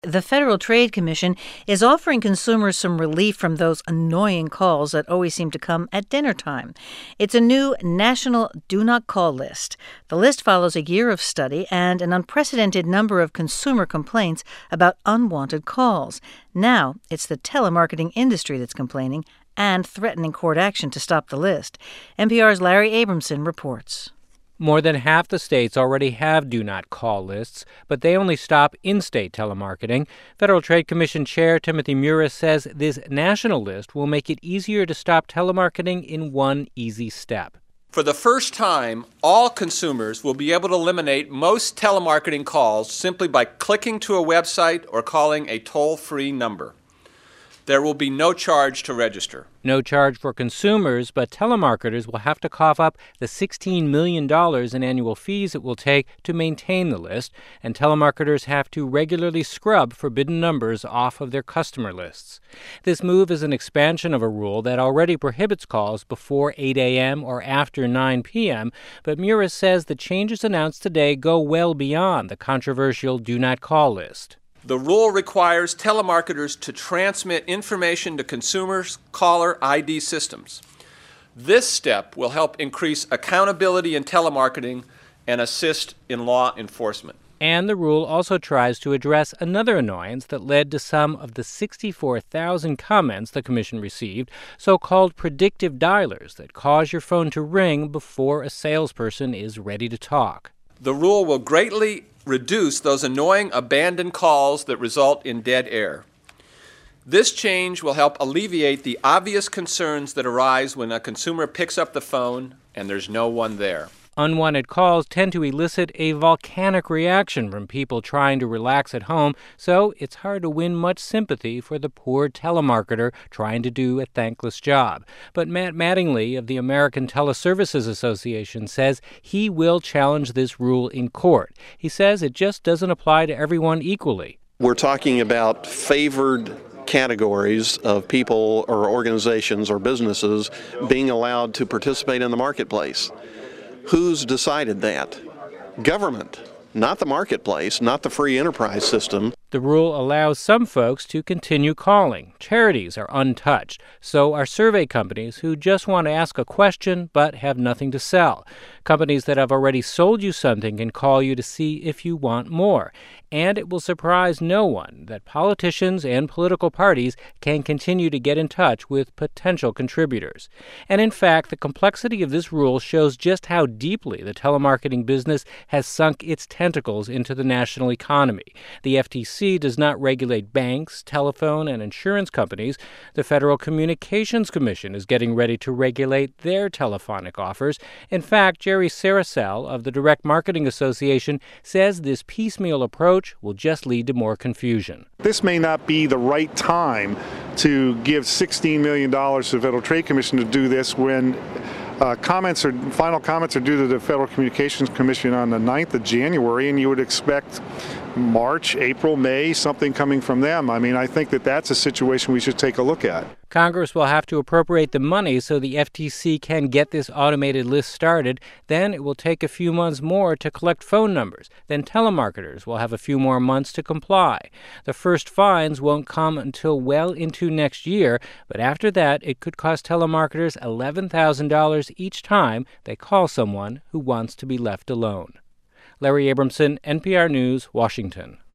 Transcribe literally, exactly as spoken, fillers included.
The Federal Trade Commission is offering consumers some relief from those annoying calls that always seem to come at dinner time. It's a new national do not call list. The list follows a year of study and an unprecedented number of consumer complaints about unwanted calls. Now it's the telemarketing industry that's complaining and threatening court action to stop the list. N P R's Larry Abramson reports. More than half the states already have do-not-call lists, but they only stop in-state telemarketing. Federal Trade Commission Chair Timothy Murris says this national list will make it easier to stop telemarketing in one easy step. For the first time, all consumers will be able to eliminate most telemarketing calls simply by clicking to a website or calling a toll-free number. There will be no charge to register. No charge for consumers, but telemarketers will have to cough up the sixteen million dollars in annual fees it will take to maintain the list, and telemarketers have to regularly scrub forbidden numbers off of their customer lists. This move is an expansion of a rule that already prohibits calls before eight a.m. or after nine p.m., but Murris says the changes announced today go well beyond the controversial do-not-call list. The rule requires telemarketers to transmit information to consumers' caller I D systems. This step will help increase accountability in telemarketing and assist in law enforcement. And the rule also tries to address another annoyance that led to some of the sixty-four thousand comments the Commission received, so-called predictive dialers that cause your phone to ring before a salesperson is ready to talk. The rule will greatly reduce those annoying abandoned calls that result in dead air. This change will help alleviate the obvious concerns that arise when a consumer picks up the phone and there's no one there. Unwanted calls tend to elicit a volcanic reaction from people trying to relax at home, so it's hard to win much sympathy for the poor telemarketer trying to do a thankless job. But Matt Mattingly of the American Teleservices Association says he will challenge this rule in court. He says it just doesn't apply to everyone equally. We're talking about favored categories of people or organizations or businesses being allowed to participate in the marketplace. Who's decided that? Government, not the marketplace, not the free enterprise system. The rule allows some folks to continue calling. Charities are untouched. So are survey companies who just want to ask a question but have nothing to sell. Companies that have already sold you something can call you to see if you want more. And it will surprise no one that politicians and political parties can continue to get in touch with potential contributors. And in fact, the complexity of this rule shows just how deeply the telemarketing business has sunk its tentacles into the national economy. The F T C does not regulate banks, telephone, and insurance companies. The Federal Communications Commission is getting ready to regulate their telephonic offers. In fact, Jerry Saracel of the Direct Marketing Association says this piecemeal approach will just lead to more confusion. This may not be the right time to give sixteen million dollars to the Federal Trade Commission to do this when uh, comments are, final comments are due to the Federal Communications Commission on the ninth of January, and you would expect March, April, May, something coming from them. I mean, I think that that's a situation we should take a look at. Congress will have to appropriate the money so the F T C can get this automated list started. Then it will take a few months more to collect phone numbers. Then telemarketers will have a few more months to comply. The first fines won't come until well into next year, but after that, it could cost telemarketers eleven thousand dollars each time they call someone who wants to be left alone. Larry Abramson, N P R News, Washington.